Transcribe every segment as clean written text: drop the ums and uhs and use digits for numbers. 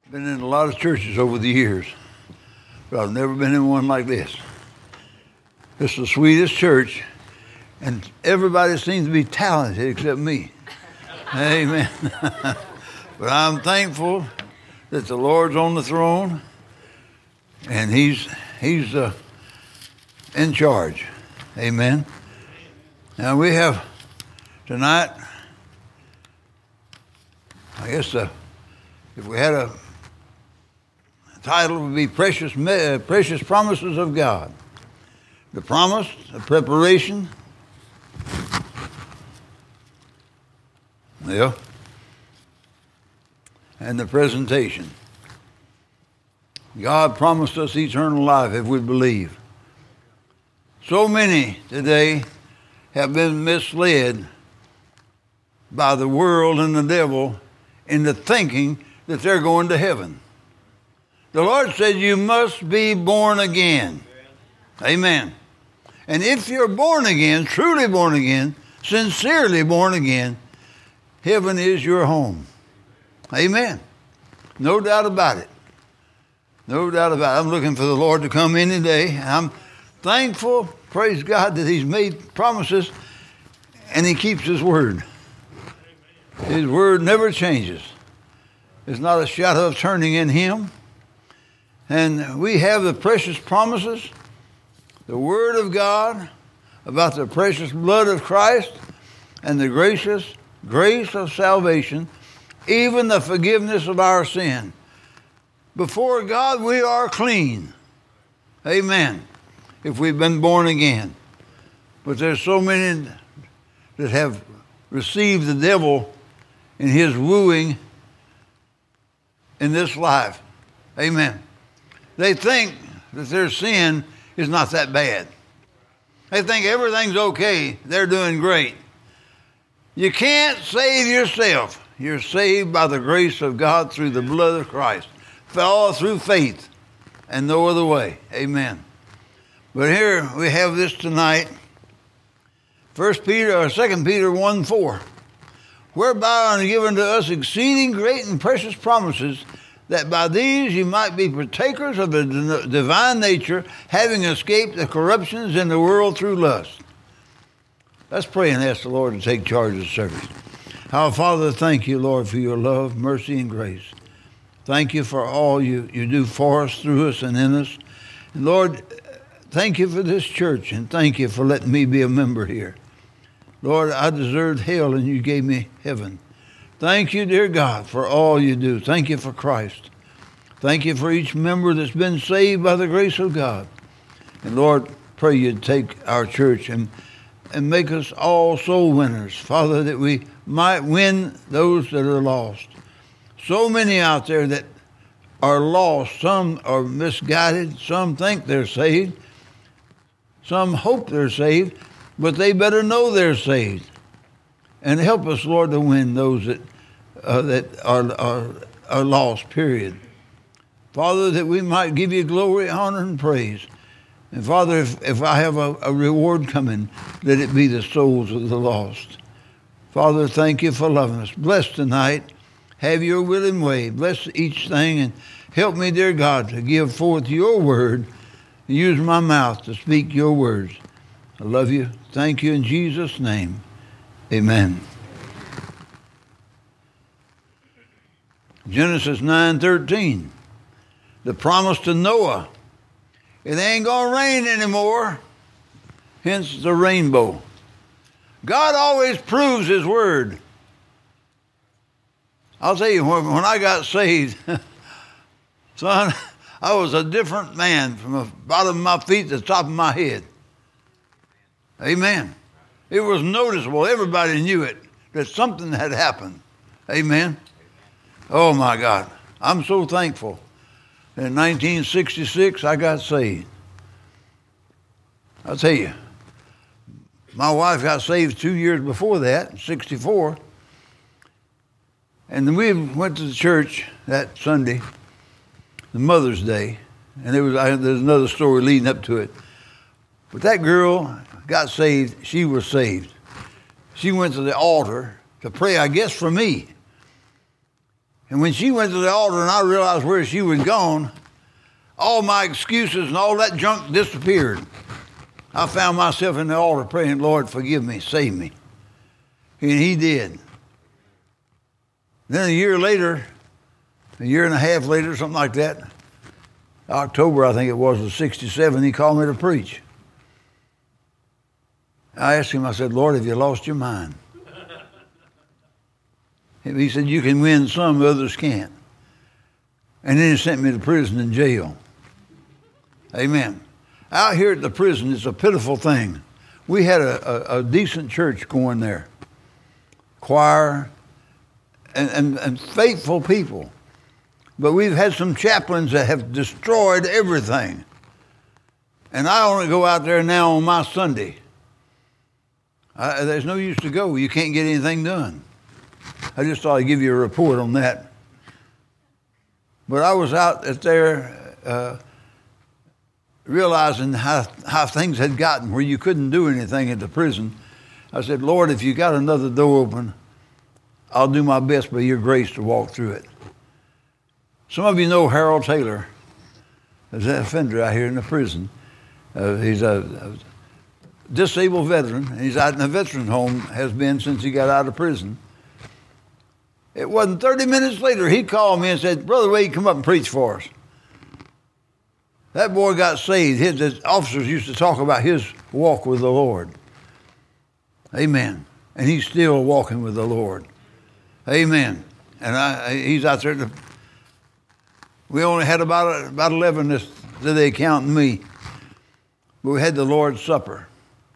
Been in a lot of churches over the years, but I've never been in one like this. This is the sweetest church, and everybody seems to be talented except me. Amen. But I'm thankful that the Lord's on the throne, and He's in charge. Amen. Now we have tonight, I guess if we had a title, it would be Precious Promises of God. The promise, the preparation, and the presentation. God promised us eternal life if we believe. So many today have been misled by the world and the devil into thinking that they're going to heaven. The Lord said you must be born again. Amen. And if you're born again, truly born again, sincerely born again, heaven is your home. Amen. No doubt about it. No doubt about it. I'm looking for the Lord to come any day. I'm thankful, praise God, that He's made promises and He keeps His word. His word never changes. There's not a shadow of turning in Him. And we have the precious promises, the Word of God about the precious blood of Christ and the gracious grace of salvation, even the forgiveness of our sin. Before God, we are clean. Amen. If we've been born again. But there's so many that have received the devil in his wooing in this life. Amen. They think that their sin is not that bad. They think everything's okay. They're doing great. You can't save yourself. You're saved by the grace of God through the blood of Christ. All through faith and no other way. Amen. But here we have this tonight. 2 Peter 1:4. Whereby are given to us exceeding great and precious promises, that by these you might be partakers of the divine nature, having escaped the corruptions in the world through lust. Let's pray and ask the Lord to take charge of the service. Our Father, thank you, Lord, for your love, mercy, and grace. Thank you for all you do for us, through us, and in us. And Lord, thank you for this church, and thank you for letting me be a member here. Lord, I deserved hell, and you gave me heaven. Thank you, dear God, for all you do. Thank you for Christ. Thank you for each member that's been saved by the grace of God. And Lord, pray you'd take our church and make us all soul winners, Father, that we might win those that are lost. So many out there that are lost. Some are misguided. Some think they're saved. Some hope they're saved, but they better know they're saved. And help us, Lord, to win those that are lost, period. Father, that we might give you glory, honor, and praise. And Father, if I have a reward coming, let it be the souls of the lost. Father, thank you for loving us. Bless tonight. Have your willing way. Bless each thing, and help me, dear God, to give forth your word and use my mouth to speak your words. I love you. Thank you in Jesus' name. Amen. Genesis 9:13. The promise to Noah. It ain't going to rain anymore. Hence the rainbow. God always proves his word. I'll tell you, when I got saved, son, I was a different man from the bottom of my feet to the top of my head. Amen. It was noticeable. Everybody knew it, that something had happened. Amen. Oh, my God. I'm so thankful. In 1966, I got saved. I'll tell you, my wife got saved 2 years before that, in 64. And we went to the church that Sunday, the Mother's Day, and there's another story leading up to it. But that girl got saved. She was saved. She went to the altar to pray, I guess, for me. And when she went to the altar and I realized where she was gone, all my excuses and all that junk disappeared. I found myself in the altar praying, Lord, forgive me, save me. And he did. Then a year later, a year and a half later, something like that, October, I think it was, of 67, he called me to preach. I asked him, I said, Lord, have you lost your mind? He said, you can win some, others can't. And then he sent me to prison and jail. Amen. Out here at the prison, it's a pitiful thing. We had a decent church going there. Choir and faithful people. But we've had some chaplains that have destroyed everything. And I only go out there now on my Sunday. There's no use to go. You can't get anything done. I just thought I'd give you a report on that. But I was out there realizing how things had gotten where you couldn't do anything at the prison. I said, Lord, if you got another door open, I'll do my best by your grace to walk through it. Some of you know Harold Taylor. There's an offender out here in the prison. He's a disabled veteran, and he's out in a veteran home, has been since he got out of prison. It wasn't 30 minutes later, he called me and said, Brother Wade, come up and preach for us. That boy got saved. His officers used to talk about his walk with the Lord. Amen. And he's still walking with the Lord. Amen. And he's out there. We only had about 11 today, counting me. But we had the Lord's Supper.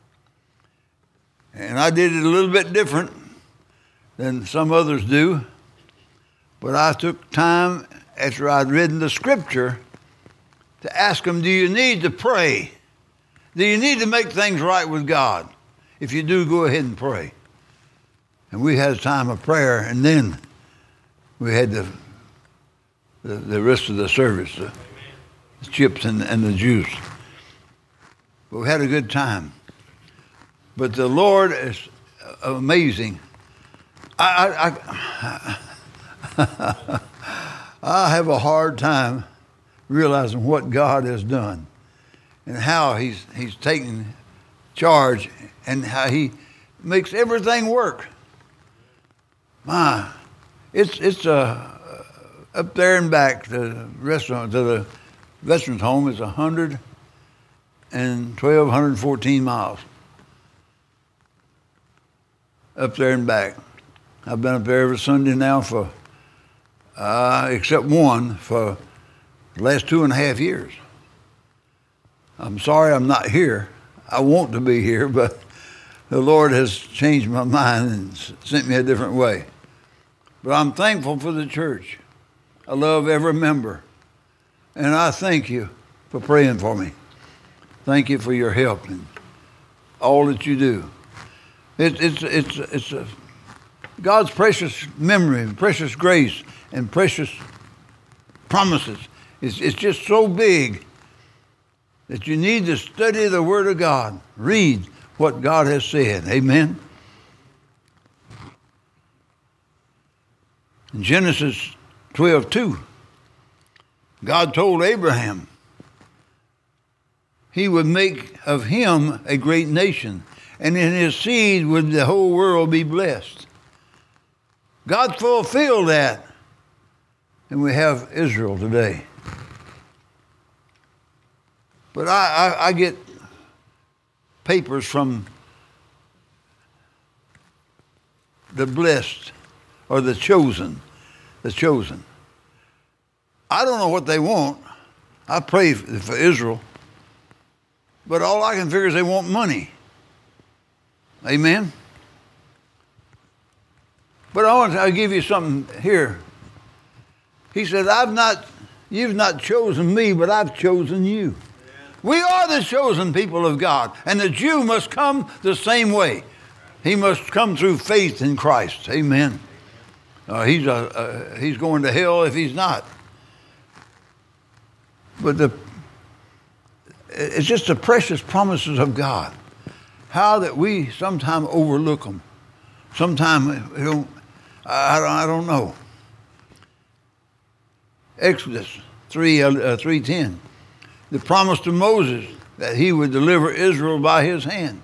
And I did it a little bit different than some others do. But I took time after I'd read the scripture to ask them, do you need to pray? Do you need to make things right with God? If you do, go ahead and pray. And we had a time of prayer, and then we had the rest of the service, the chips and the juice. But we had a good time. But the Lord is amazing. I have a hard time realizing what God has done and how He's taken charge and how He makes everything work. It's up there and back to the restaurant, to the veterans home is 114 miles. Up there and back. I've been up there every Sunday now for, except one, for the last 2.5 years. I'm sorry I'm not here. I want to be here, but the Lord has changed my mind and sent me a different way. But I'm thankful for the church. I love every member. And I thank you for praying for me. Thank you for your help and all that you do. It's God's precious memory and precious grace and precious promises. It's just so big that you need to study the Word of God. Read what God has said. Amen. In Genesis 12:2, God told Abraham He would make of him a great nation, and in his seed would the whole world be blessed. God fulfilled that, and we have Israel today. But I get papers from the blessed or the chosen. I don't know what they want. I pray for Israel. But all I can figure is they want money. Amen? But I'll give you something here. He said, you've not chosen me, but I've chosen you. We are the chosen people of God. And the Jew must come the same way. He must come through faith in Christ. Amen. He's going to hell if he's not. But it's just the precious promises of God. How that we sometimes overlook them. Sometimes we don't. I don't know. Exodus 3:10. The promise to Moses that he would deliver Israel by his hand.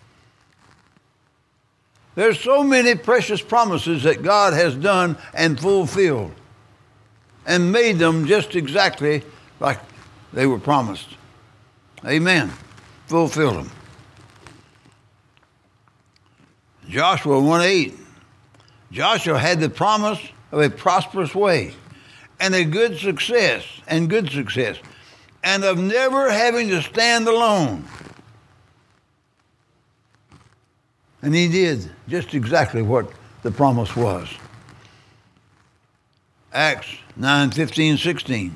There's so many precious promises that God has done and fulfilled and made them just exactly like they were promised. Amen. Fulfilled them. Joshua 1:8. Joshua had the promise of a prosperous way and a good success, and of never having to stand alone. And he did just exactly what the promise was. Acts 9:15-16.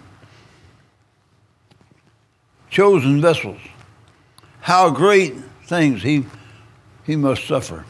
Chosen vessels. How great things he must suffer.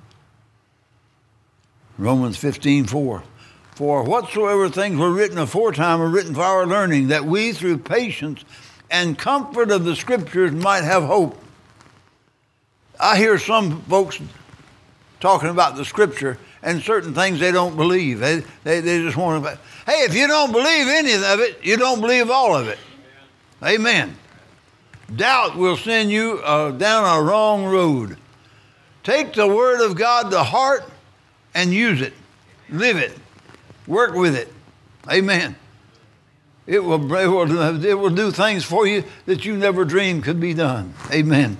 Romans 15:4. For whatsoever things were written aforetime were written for our learning, that we through patience and comfort of the Scriptures might have hope. I hear some folks talking about the Scripture and certain things they don't believe. They just want to, hey, if you don't believe any of it, you don't believe all of it. Amen. Doubt will send you down a wrong road. Take the Word of God to heart and use it. Live it. Work with it. Amen. It will do things for you that you never dreamed could be done. Amen.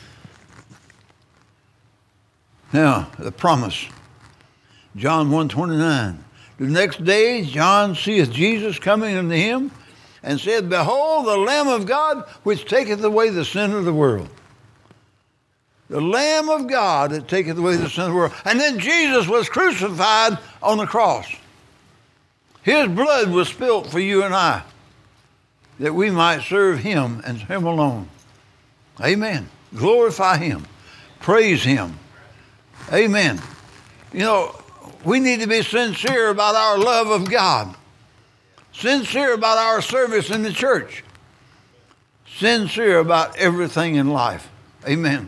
Now, the promise. John 1:29. The next day John seeth Jesus coming unto him, and said, Behold, the Lamb of God, which taketh away the sin of the world. The Lamb of God that taketh away the sin of the world. And then Jesus was crucified on the cross. His blood was spilt for you and I, that we might serve him and him alone. Amen. Glorify him. Praise him. Amen. You know, we need to be sincere about our love of God. Sincere about our service in the church. Sincere about everything in life. Amen.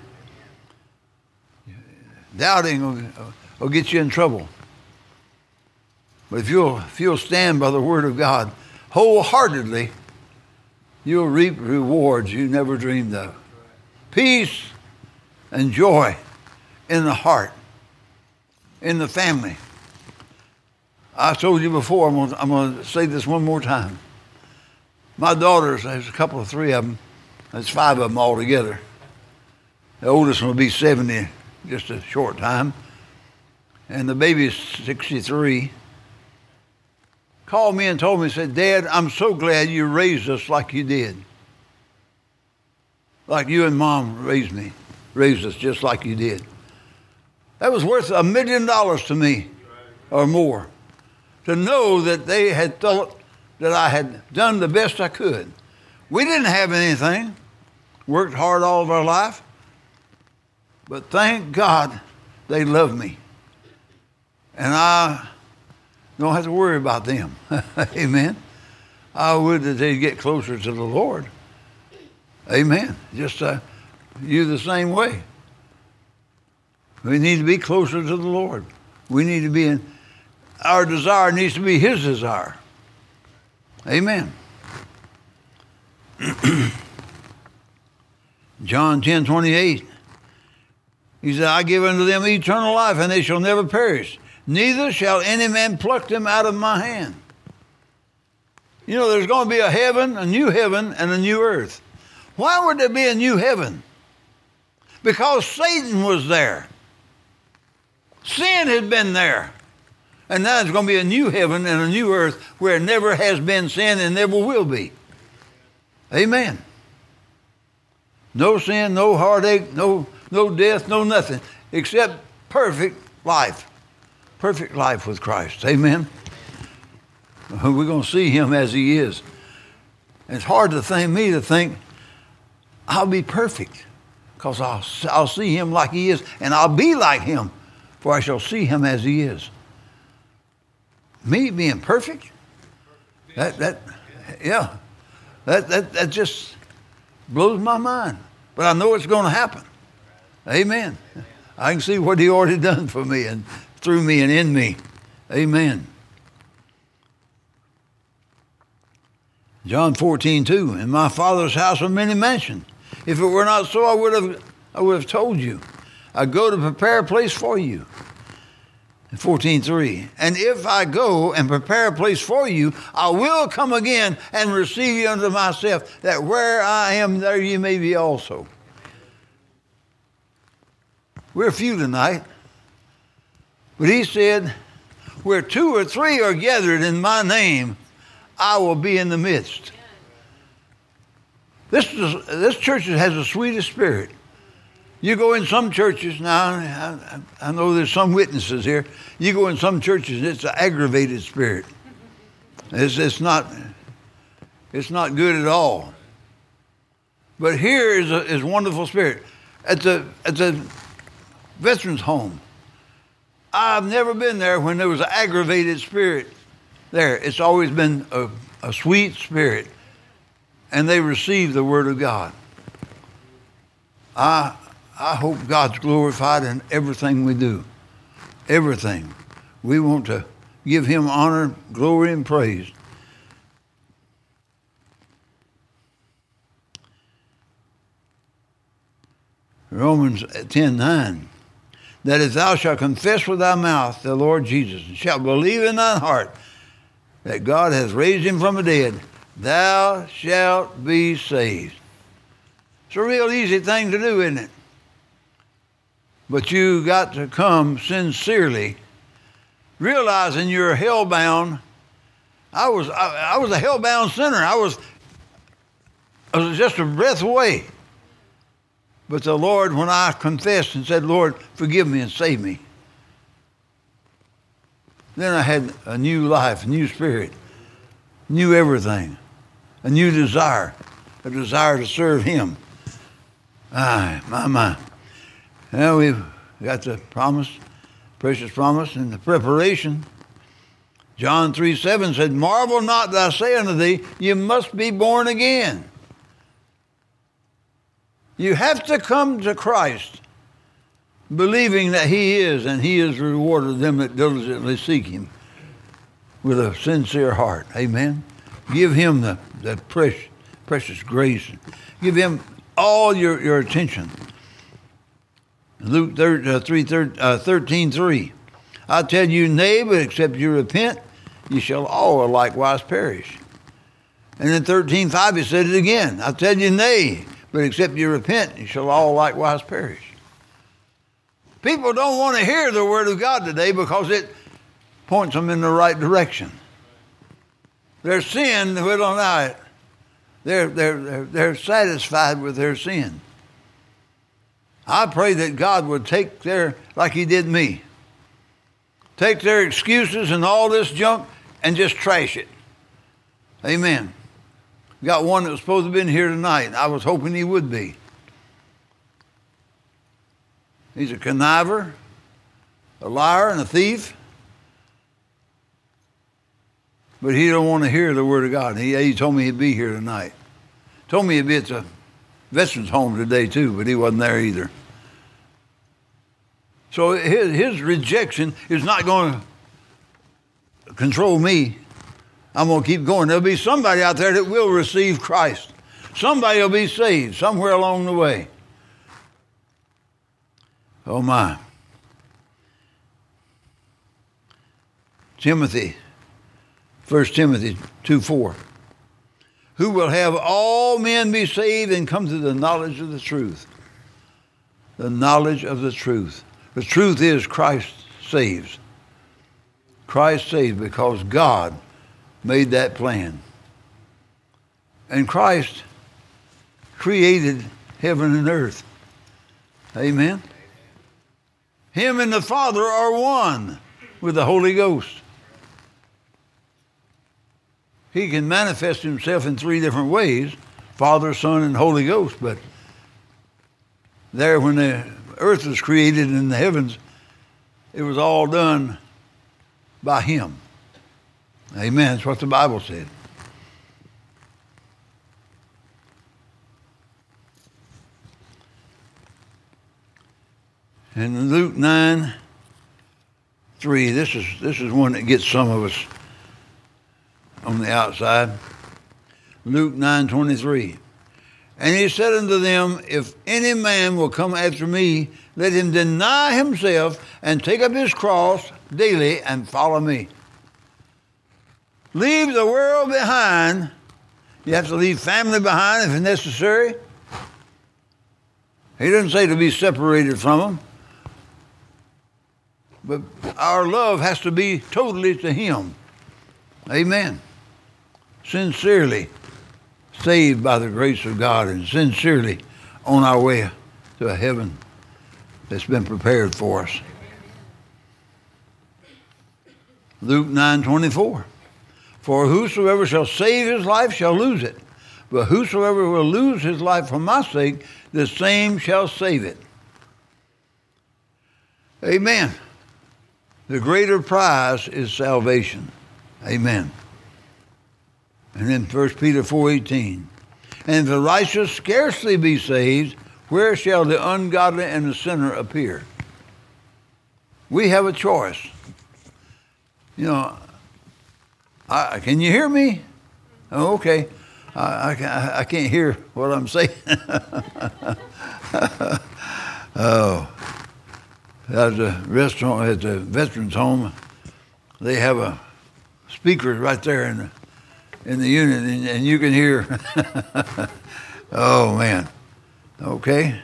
Doubting will get you in trouble. But if you'll stand by the Word of God wholeheartedly, you'll reap rewards you never dreamed of. Peace and joy in the heart, in the family. I told you before, I'm going to say this one more time. My daughters, there's three of them. There's 5 of them altogether. The oldest one will be 70 just a short time. And the baby's 63. Called me and told me, said, Dad, I'm so glad you raised us like you did. Like you and Mom raised us just like you did. That was worth $1 million to me or more. To know that they had thought that I had done the best I could. We didn't have anything. Worked hard all of our life. But thank God they love me. And I don't have to worry about them. Amen. I would that they'd get closer to the Lord. Amen. Just you the same way. We need to be closer to the Lord. We need to be our desire needs to be his desire. Amen. John 10:28. He said, I give unto them eternal life, and they shall never perish. Neither shall any man pluck them out of my hand. You know, there's going to be a heaven, a new heaven, and a new earth. Why would there be a new heaven? Because Satan was there. Sin had been there. And now there's going to be a new heaven and a new earth where never has been sin and never will be. Amen. No sin, no heartache, no death, no nothing, except perfect life. Perfect life with Christ. Amen. We're going to see him as he is. And it's hard to think I'll be perfect, because I'll see him like he is, and I'll be like him, for I shall see him as he is. Me being perfect? That just blows my mind. But I know it's going to happen. Amen. I can see what he already done for me and through me and in me. Amen. John 14:2. In my Father's house are many mansions. If it were not so, I would have told you. I go to prepare a place for you. 14:3. And if I go and prepare a place for you, I will come again and receive you unto myself, that where I am, there you may be also. We're few tonight. But he said, where 2 or 3 are gathered in my name, I will be in the midst. This church has the sweetest spirit. You go in some churches, now I know there's some witnesses here. You go in some churches, it's an aggravated spirit. It's not good at all. But here is a wonderful spirit. At the veterans home, I've never been there when there was an aggravated spirit there. It's always been a sweet spirit, and they receive the Word of God. I hope God's glorified in everything we do. Everything. We want to give Him honor, glory, and praise. Romans 10:9. That if thou shalt confess with thy mouth the Lord Jesus, and shalt believe in thine heart that God hath raised him from the dead, thou shalt be saved. It's a real easy thing to do, isn't it? But you got to come sincerely, realizing you're hell-bound. I was a hell-bound sinner. I was just a breath away. But the Lord, when I confessed and said, Lord, forgive me and save me, then I had a new life, a new spirit, new everything, a new desire, a desire to serve Him. My. Now we've got the promise, precious promise, and the preparation. John 3:7 said, marvel not that I say unto thee, you must be born again. You have to come to Christ, believing that He is, and He is rewarded them that diligently seek Him with a sincere heart. Amen. Give Him the precious grace. Give Him all your attention. Luke 13:3. I tell you, nay, but except you repent, you shall all likewise perish. And in 13:5 He said it again. I tell you, nay, but except you repent, you shall all likewise perish. People don't want to hear the Word of God today because it points them in the right direction. Their sin will allow it. They're satisfied with their sin. I pray that God would take like He did me, take their excuses and all this junk and just trash it. Amen. Got one that was supposed to have been here tonight. I was hoping he would be. He's a conniver, a liar, and a thief. But he don't want to hear the Word of God. He told me he'd be here tonight. Told me he'd be at the veterans home today too, but he wasn't there either. So his rejection is not going to control me. I'm going to keep going. There'll be somebody out there that will receive Christ. Somebody will be saved somewhere along the way. Oh my. Timothy, 1 Timothy 2:4. Who will have all men be saved and come to the knowledge of the truth. The knowledge of the truth. The truth is Christ saves. Christ saves because God made that plan. And Christ created heaven and earth. Amen. Him and the Father are one with the Holy Ghost. He can manifest Himself in 3 different ways, Father, Son, and Holy Ghost. But there, when the earth was created in the heavens, it was all done by Him. Amen. That's what the Bible said. And in Luke 9:3, this is one that gets some of us on the outside. Luke 9:23. And he said unto them, if any man will come after me, let him deny himself and take up his cross daily and follow me. Leave the world behind. You have to leave family behind if necessary. He doesn't say to be separated from them. But our love has to be totally to him. Amen. Sincerely saved by the grace of God and sincerely on our way to a heaven that's been prepared for us. Luke 9:24. For whosoever shall save his life shall lose it. But whosoever will lose his life for my sake, the same shall save it. Amen. The greater prize is salvation. Amen. And then 1 Peter 4:18. And if the righteous scarcely be saved, where shall the ungodly and the sinner appear? We have a choice. You know, can you hear me? Oh, okay. I can't hear what I'm saying. Oh, at the restaurant, at the veterans home, they have a speakers right there in the unit, and you can hear. Oh man. Okay.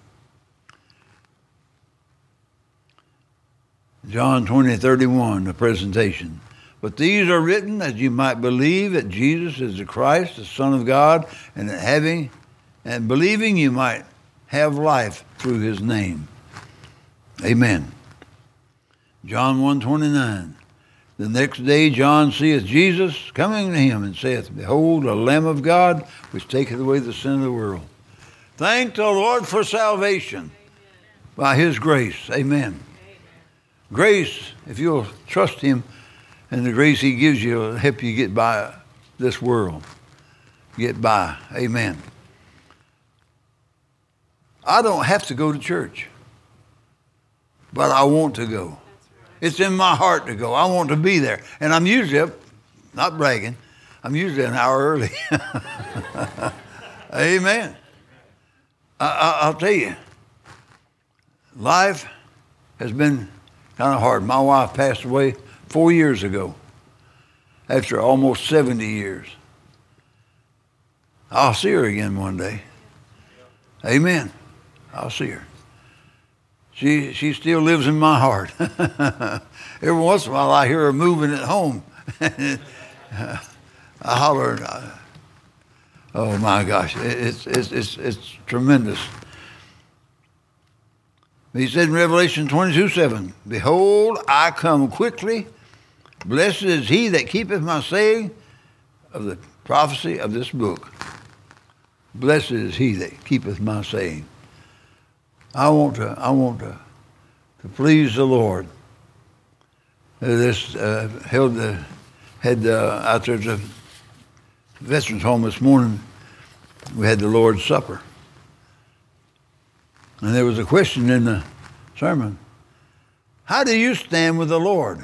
John 20:31, the presentation. But these are written that you might believe that Jesus is the Christ, the Son of God, and that believing you might have life through his name. Amen. John 1:29. The next day John seeth Jesus coming to him and saith, Behold, the Lamb of God, which taketh away the sin of the world. Thank the Lord for salvation by his grace. Amen. Grace, if you'll trust him, and the grace he gives you will help you get by this world. Get by. Amen. I don't have to go to church, but I want to go. It's in my heart to go. I want to be there. And I'm usually up, not bragging, I'm usually an hour early. Amen. I'll tell you, life has been kind of hard. My wife passed away 4 years ago, after almost 70 years. I'll see her again one day. Amen. I'll see her. She still lives in my heart. Every once in a while I hear her moving at home. I holler. Oh my gosh, it's tremendous. He said in Revelation 22:7, Behold, I come quickly. Blessed is he that keepeth my saying of the prophecy of this book. Blessed is he that keepeth my saying. I want to please the Lord. This had out there at the veterans home this morning. We had the Lord's Supper, and there was a question in the sermon: how do you stand with the Lord?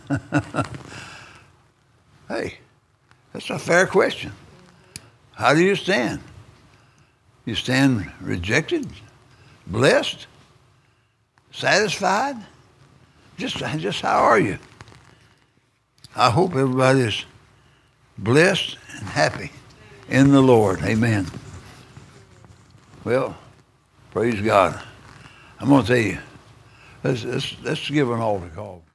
Hey, that's a fair question. How do you stand? You stand rejected, blessed, satisfied? Just how are you? I hope everybody's blessed and happy in the Lord. Amen. Well, praise God. I'm going to tell you, let's give an altar call.